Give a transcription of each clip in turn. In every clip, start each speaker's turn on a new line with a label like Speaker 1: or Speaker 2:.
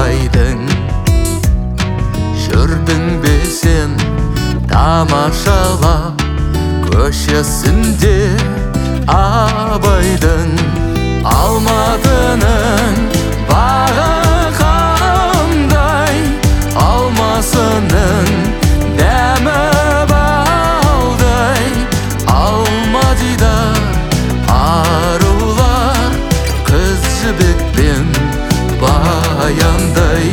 Speaker 1: айдың. Жүрдің бе сен тамашалап көшесінде Абайдың? Алматының бағы қандай, алмасының дәмі балдай. Алматыда арулар қыз жібекпен баяндай.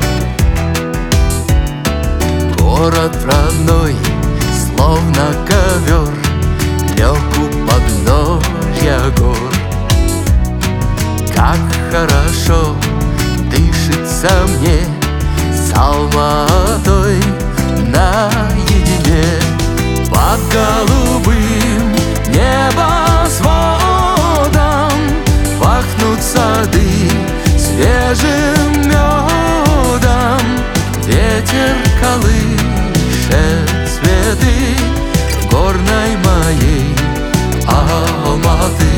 Speaker 1: Город родной, словно ковер, лег у подножья гор. Как хорошо дышится мне с Алматой наедине. Под голубым небосводом пахнут сады свежим медом. Ветер колышет цветы горной моей Алматы.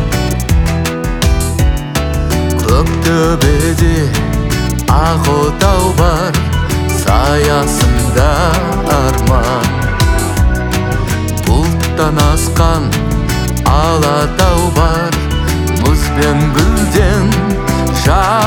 Speaker 1: Көктөбеде ақ отау бар, саясында арман. Бұлттан асқан алатау бар, мұз бен гүлден